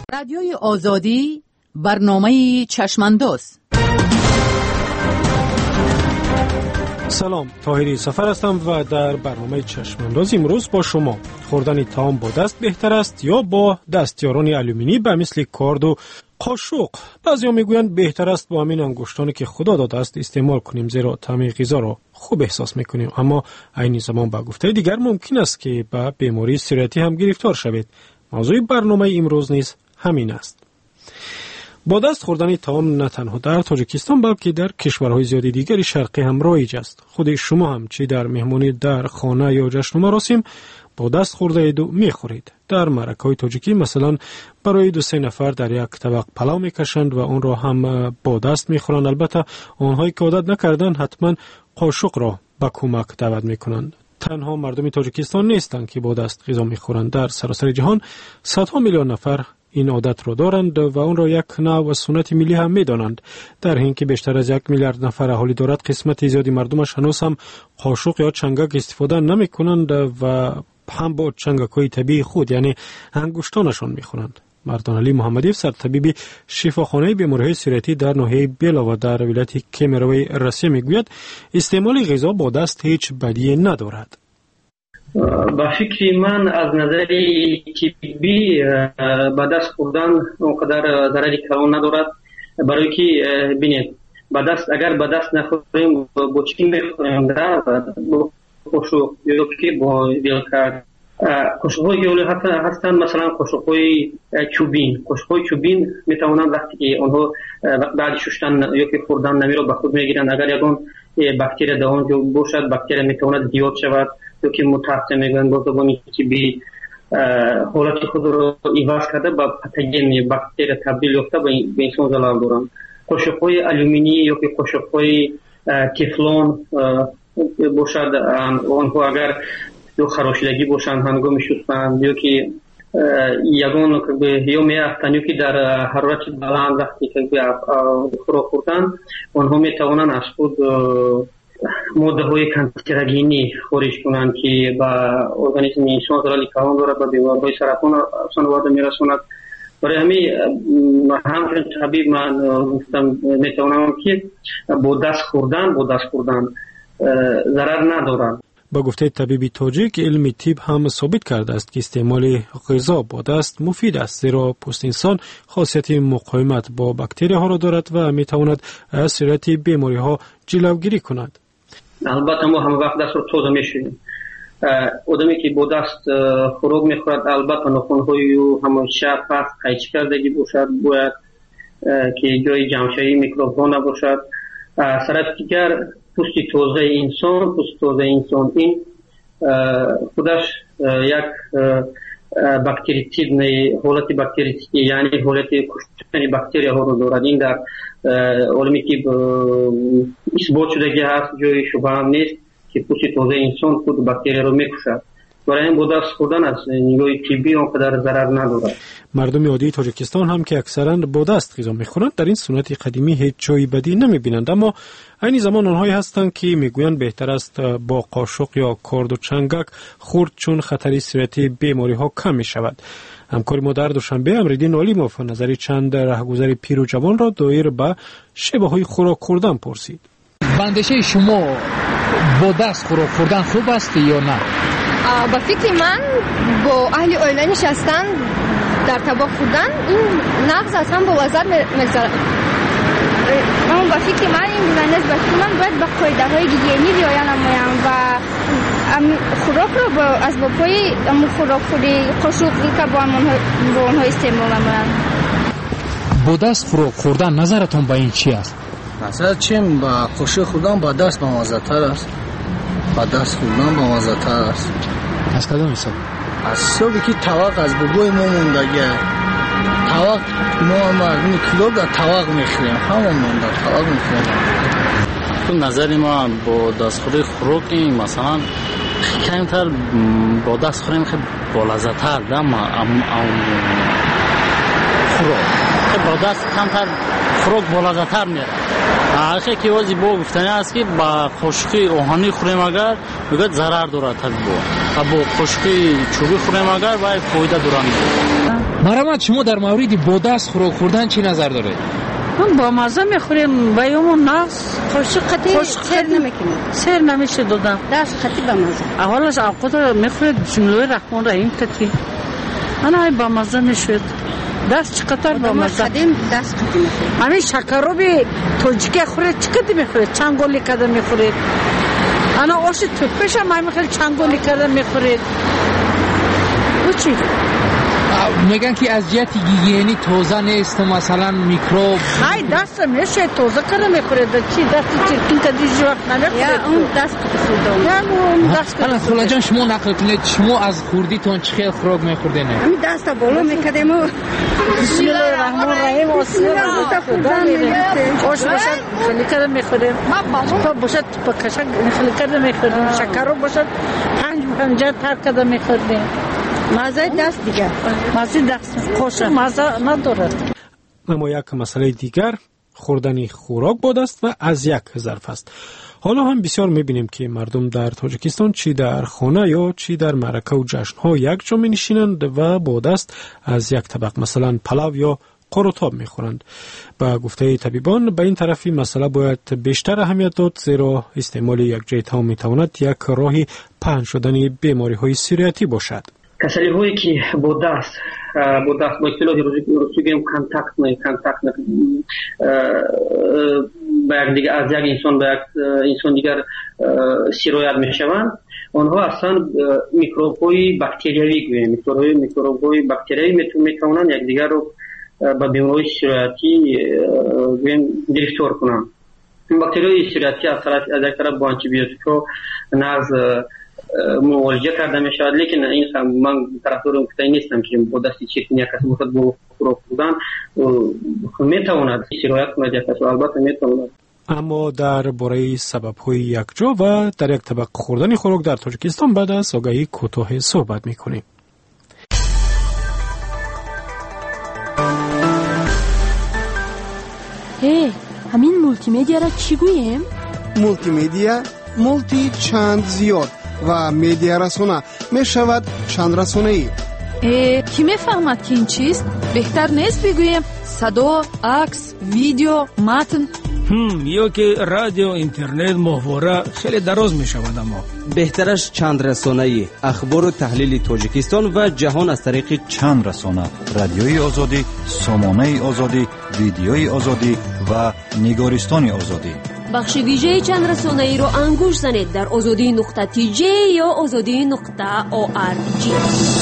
رادیوی آزادی، برنامه چشمانداز. سلام، طاهری سفر هستم و در برنامه چشمانداز امروز با شما خوردن طعام با دست بهتر است یا با دستیاران آلومینی به مثل کارد و قاشق؟ بعضیا میگویند بهتر است با همین انگشتانی که خدا داده است استعمال کنیم، زیرا طعم غذا را خوب احساس میکنیم. اما عین زمان با گفته دیگر ممکن است که به بیماری سریاتی هم گرفتار شوید. موضوع برنامه امروز نیز همین است. با دست خوردن طعام نه تنها در تاجیکستان بلکه در کشورهای زیادی دیگر شرقی هم رایج است. خود شما هم چه در مهمانی در خانه یا جشن و مراسم با دست خورده اید و میخورید. در مرکه‌های تاجیکی مثلا برای 2-3 نفر در یک طبق پلاو میکشند و اون را هم با دست میخورند. البته آنهایی که عادت نکردند حتما قاشق را به کمک دعوت میکنند. تنها مردم تاجیکستان نیستند که با دست غذا میخورند. در سراسر جهان صدها میلیون نفر این عادت را دارند و اون را یک نوع و سنت ملی هم میدانند. در حین که بیشتر از 1 میلیارد نفر اهالی دارد، قسمت زیادی مردمش هنوز هم قاشق یا چنگک استفاده نمی کنند و هم با چنگک‌های طبیعی خود یعنی انگشتانشان میخورند. مردان علی محمدی سرطبیب شفاخانه بیماری‌های سریاتی در ناحیه بیلا و در ولایت کیمروی روسیه میگوید استعمال غذا با دست هیچ بدی ندارد. با فکر من از نظر طبی با دست خوردن اونقدر ضرری کلان ندارد، برای که ببینید با دست اگر با دست نخوریم با چی میخوریم؟ با قاشق یا که با ویلکر. قاشق‌های گیاهی هستند، مثلا قاشق‌های چوبین میتوانند وقتی که آنها بعد شستن یا که خوردن نمی را به خود میگیرند، اگر یگان باکتری در آنجا باشد باکتری میتواند زیاد شود یا که متعفن میگن با زبان طبی حالت خود را عوض کرده با پتوژن باکتری تبدیل یافته به انسان ضرر دارند. قاشق‌های آلومینی یا که قاشق‌های تفلون باشد، آنها اگر یا خراشیدگی باشند هنگام شستن یا که یگان یا میافتند یا که در حرارت بلند وقتی که خوراک خوردن آنها میتوانند از خود ماده های کانسرگینی خارج کنند که با ارگانیسم انسان ضرر کلان دارد و بیماری‌های سرطان آورده میرساند. برای همین همچنین طبیب من میتوانم که با دست خوردن ضرر ندارد. با گفته طبیب تاجیک، علم طب هم ثابت کرده است که استعمال غذا با دست مفید است، زیرا پوست انسان خاصیت مقاومت با باکتری ها را دارد و میتواند از سریت بیماری ها جلوگیری کند. البته ما همه وقت دست رو تازه میشوییم. آدمی که با دست خوراک میخورد البته ناخن‌های او همیشه پاک قیچی کردگی باشد، باید که جای جمع‌شوی میکروب ها نباشد. طرف دیگر پوست تازه انسان این خودش یک باکتریتید حالت باکتریتید یعنی حالت کشتن باکتری ها رو دارد. این در علمی که اثبات شدگی هست، جای شبه هم نیست که پوست تازه انسان خود باکتری رو میکشد. برای این با دست خوردن از نگاه طبی آنقدر ضرر ندارد. مردم عادی تاجیکستان هم که اکثرا با دست غذا میخورند در این سنت قدیمی هیچ جای بدی نمیبینند، اما عین زمان آنهایی هستند که میگویند بهتر است با قاشق یا کارد و چنگک خورد چون خطر سریاتی بیماری ها کم میشود. همکار ما در دوشنبه امردین علیموف نظری چند رهگذر پیر و جوان را دایر به شیوه های خوراک خوردن پرسید. اندیشه شما با دست خوراک خوردن خوب است یا نه؟ با فکر من با اهل عائله نشستن در طبق خوردن این نغز از هم با لذت میگذرد. اما با فکر من این نسبت من باید با قاعده های گیگینی رعایت نمایم و خوراک رو از باپای خوراک خوری قاشق که با آنها استعمال نمایم. با دست خوراک خوردن نظرتون با این چی است؟ نظر چیم؟ با قاشق خوردن با دست مزه‌تر است. با دست خوردن مزه‌تر است. از کدام حساب؟ از حسابی که طبق از بابای ما موندگی. طبق ما مردم کلوب در طبق میخوریم، همون مونده طبق میخوریم. تو نظر ما با دست خوری خوراک مثلا کمتر با دست خوریم خیلی با لذت‌تر دم خوراک. با دست کمتر خوراک با لذت‌تر میره. آخه که واسه با گفتنی است که با قاشقی آهنی خوریم اگر میگه ضرر داره طبیعی با قاشقی چوبی خوریم اگر باید فایده داره. مرحمت، شما در مورد با دست خوراک خوردن چی نظر دارید؟ من با مزه میخوریم، بیامون نقص خوش قطعی سر نمیکنیم، سر نمیشه دادم دست قطعی با مزه. اولش اوقات میخورید بسم رحمان رحیم قطعی انا با مزه میشود. دست چقدر با مزه قدیم دست قطعی میخوریم. همین شکروبی توجیکه خورید چقدر میخورید؟ چند گلی کده میخورید؟ انا آش توپش هم میخورید چند گلی کده میخورید؟ او چی؟ میگن که از جهت گیگینی تازه نیست، مثلا میکروب های دست میشه تازه کنه میخورید. چی دست چرکین که دیجی وقت نمیخورید؟ یا اون دست خودم یا اون دست الان خلا جان شما نقل کنید، شما از خوردیتون چه خیلی خوراک میخوردین؟ همین دست بالا میکردیم و بسم الله الرحمن الرحیم و بسم الله الرحمن الرحیم. خوش باشد خیلی کده میخوریم، تو باشد پکشک خیلی کده میخوریم، شکر رو باشد 5 تر کده میخوریم. مزه دست دیگه، مزه دست خوشه، مزه ندارد. اما یک مسئله دیگر خوردن خوراک با دست و از یک ظرف است. حالا هم بسیار میبینیم که مردم در تاجیکستان چی در خانه یا چی در معرکه و جشنها یک جا می‌نشینند و با دست از یک طبق مثلا پلاو یا قروتاب میخورند. با گفته طبیبان به این طرفی مسئله باید بیشتر اهمیت داد، زیرا استعمال یک جای طعام میتواند یک راه پهن شدن بیماری‌های سیریاتی باشد. کسری هایی که با دست با اصطلاح روزی گیم کانتاکت با یک دیگر از یک انسان به یک انسان دیگر سرایت میشوند، آنها اصلا میکروب های باکتریایی گوییم، میکروب های باکتریایی میتوانند یک دیگر رو به بیماری سرایتی گرفتار کنند. باکتریای سرایتی از یک طرف با آنتیبیوتیکا ناز معالجه کرده می شود، لیکن این من طرفدار اون کتایی نیستم که با دستی چرکین یک کسی بخواد با خوراک خوردن می تواند سرایت کند یک کسی، البته می تواند. اما در باره سبب‌های یکجا و در یک طبق خوردن خوراک در تاجیکستان بعد از آگهی کوتاه صحبت می‌کنیم. همین مولتی مدیا را چی گوییم؟ مولتی مدیا مولتی چند زیاد و مدیا رسانه می شود چند رسانه ای. کی میفهمد که این چیست؟ بهتر نیست بگوییم صدا، عکس، ویدیو، متن؟ یا که رادیو، اینترنت، ماهواره خیلی دراز می شود. اما بهترش چند رسانه ای، اخبار و تحلیل تاجیکستان و جهان از طریق چند رسانه، رادیوی آزادی، سامانه آزادی، ویدیوی آزادی و نگارستان آزادی. بخش ویژه چند رسانه ای رو انگوش زنید در azadi.tj یا azadi.org.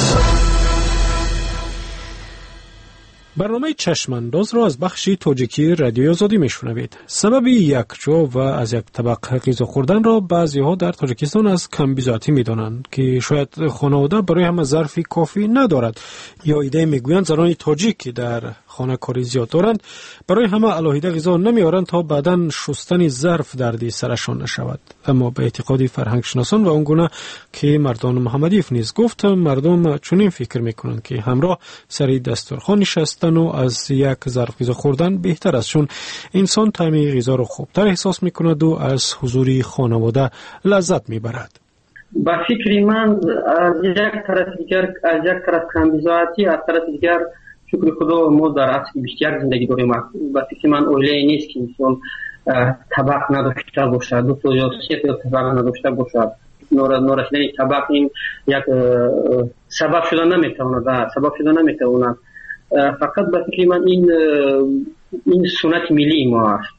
برنامه چشمانداز را از بخش تاجیکی رادیوی آزادی میشنوید. سبب یکجا و از یک طبق غذا خوردن را بعضی‌ها در تاجیکستان از کمبیزاتی می‌دانند که شاید خانواده برای همه ظرفی کافی ندارد، یا ایده میگویند زنان تاجیک که در خانه کاری زیاد دارند برای همه علاهیده غذا نمیارند تا بعداً شستن ظرف دردی سرشان نشود. اما به اعتقاد فرهنگ شناسان و اونگونه که مردان محمدیف نیز گفت، مردم چنین فکر میکنند که همراه سر دسترخوان نشستن و از یک ظرف غذا خوردن بهتر است، چون انسان طعم غذا را خوبتر احساس میکند و از حضور خانواده لذت میبرد. با فکر من از یک طرف کمبیزاتی، از طرف دیگر شکر خدا ما در عصر بیشتر زندگی داریم. با فکر من اوله نیست که انسان طبق نداشته باشد، دو تا یا سه تا طبق نداشته باشد. نورشیدن طبق این یک سبب شدن نمیتواند. فقط با فکر من این سنت ملی ما است.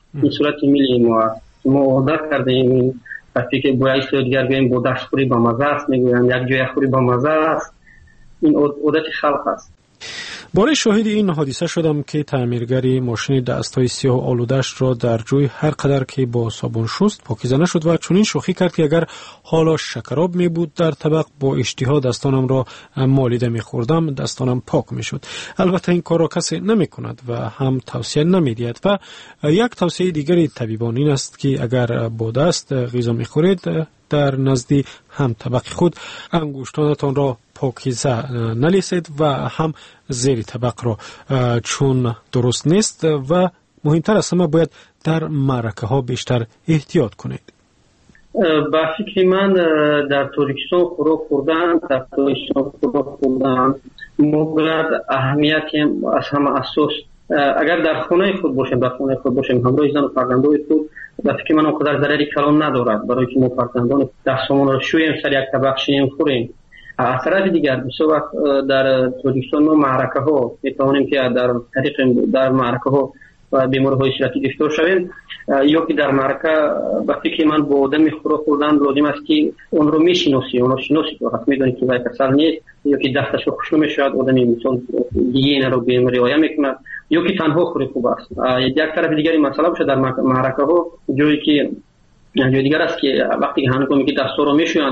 ما عادت کردیم وقتی که با ایستو دیگر بگیم با دستخوری با مزه است، میگویم یک جای خوری با مزه است. این عادت خلق است. باره شاهد این حادثه شدم که تعمیرگری ماشین دستای سیاه آلودش را در جوی هر قدر که با صابون شست پاکیزه نشد و چنین شوخی کرد که اگر حالا شکراب می بود در طبق با اشتها دستانم را مالیده می خوردم دستانم پاک می شد. البته این کار را کسی نمی کند و هم توصیه نمی دید. و یک توصیه دیگری طبیبان این است که اگر با دست غذا می خورید در نزد هم طبق خود انگشتانتان را پاکیزه نلیسید و هم زیر طبق را، چون درست نیست و مهمتر از همه باید در معرکه ها بیشتر احتیاط کنید. با فکر من در تاجیکستان خوراک خوردن مبلغ اهمیت از همه اساس اگر در خانه خود باشیم همراه زن و فرزندان خود در فکر من اونقدر ضرری کلان ندارد، برای که ما فرزندان دستمون رو شویم سر یک طبق شینیم خوریم. از طرف دیگر بسیار وقت در تاجیکستان ما معرکه ها میتوانیم که در معرکه ها بیماری های صورتی گرفتار شویم، یا که در معرکه به فکر من با آدم خوردن لازم است که اون رو میشناسی، اون رو شناسی تو حتما میدونی که وای کسل نیست، یا که دستش رو خوشو میشود آدمی مثلا دیگه این رو به رعایت میکنه، یا که تنها خوری خوب است. یک طرف دیگری مسئله باشه در معرکه ها جایی که جای دیگر است که وقتی که هنگامی که دستا رو میشویند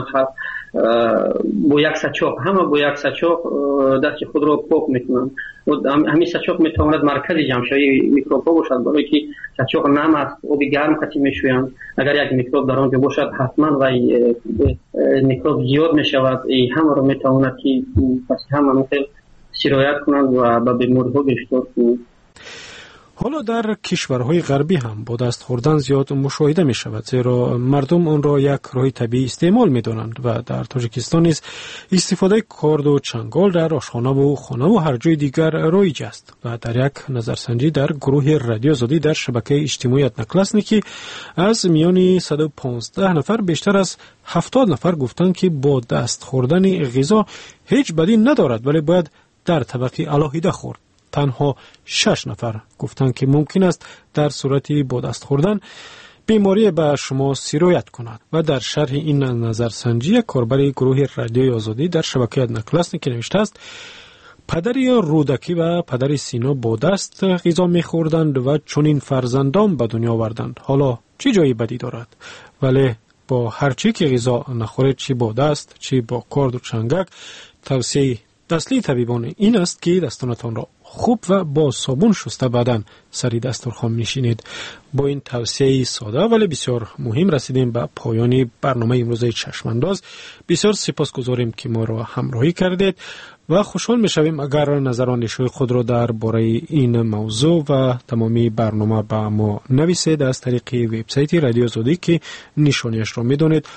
با یک سچاق با یک سچاق دست خود رو پاک میکنند. همین سچاق میتواند مرکز جمع‌شوی میکروب ها باشد، برای که سچاق نرم است، آب گرم کسی میشویند، اگر یک میکروب در آنجا باشد حتما و میکروب زیاد میشود، همه رو میتواند که پس همه مثل سرایت کنند و به بیماری ها گرفتار کنند. حالا در کشورهای غربی هم با دست خوردن زیاد مشاهده می شود، زیرا مردم آن را یک راه طبیعی استعمال می دانند و در تاجیکستان نیز استفاده کارد و چنگال در آشخانه و خانه و هر جای دیگر رایج است. و در یک نظرسنجی در گروه رادیو آزادی در شبکه اجتماعی اتناکلاسنیکی از میان 115 نفر بیشتر از 70 نفر گفتند که با دست خوردن غذا هیچ بدی ندارد ولی باید در طبقه علاهیده خورد. تنها 6 نفر گفتند که ممکن است در صورت با دست خوردن بیماری به شما سرایت کند. و در شرح این نظرسنجی کاربر گروه رادیوی آزادی در شبکه اتناکلاسنیکی نوشته است: پدری رودکی و پدر سینا با دست غذا می‌خوردند و چنین فرزندان به دنیا آوردند. حالا چه جایی بدی دارد؟ ولی با هر چی که غذا نخورید، چی با دست چی با کارد و چنگک، توصیه اصلی طبیبان این است که دستانتان را خوب و با صابون شسته بعداً سری دسترخوان نشینید. با این توصیه ساده ولی بسیار مهم رسیدیم به پایان برنامه امروز چشمانداز. بسیار سپاسگزاریم که ما را همراهی کردید و خوشحال می‌شویم اگر نظرانش‌های خود را درباره این موضوع و تمامی برنامه به ما نویسید از طریق وبسایت رادیو آزادی که نشانیش را می‌دانید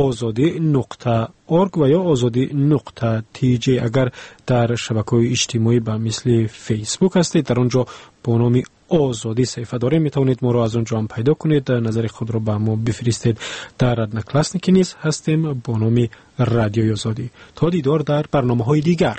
azadi.org و یا azadi.tj. اگر در شبکه‌های اجتماعی به مثل فیسبوک هستید در آنجا با نام آزادی صفحه داریم، میتونید ما را از اونجا هم پیدا کنید، نظر خود را به ما بفرستید. در اتناکلاسنیکی نیز هستیم با نام رادیوی آزادی. تا دیدار در برنامه‌های دیگر.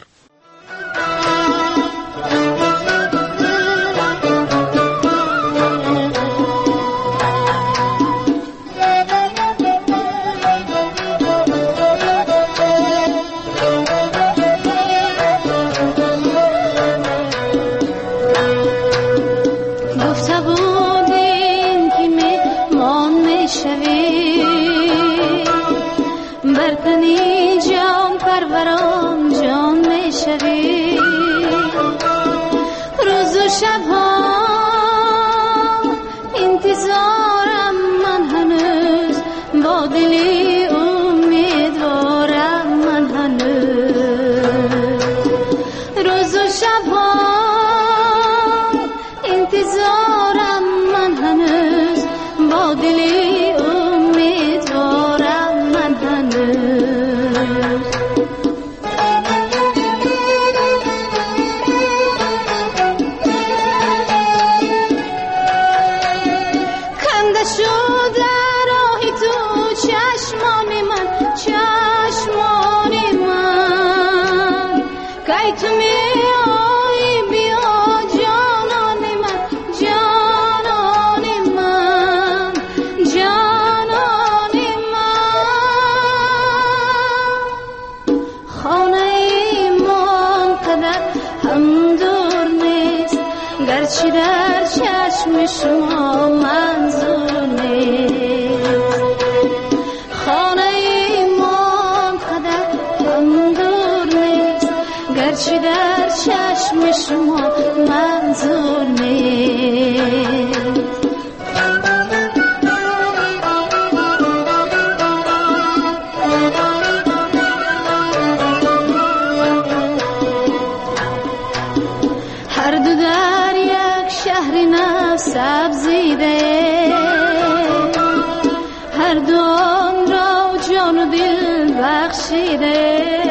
گرچه در چشم شما منظور نیست، خانه ما قدر هم دور نیست، گرچه در چشم شما منظور نیست. سبزیده هر دو آن را جان و دل بخشیده.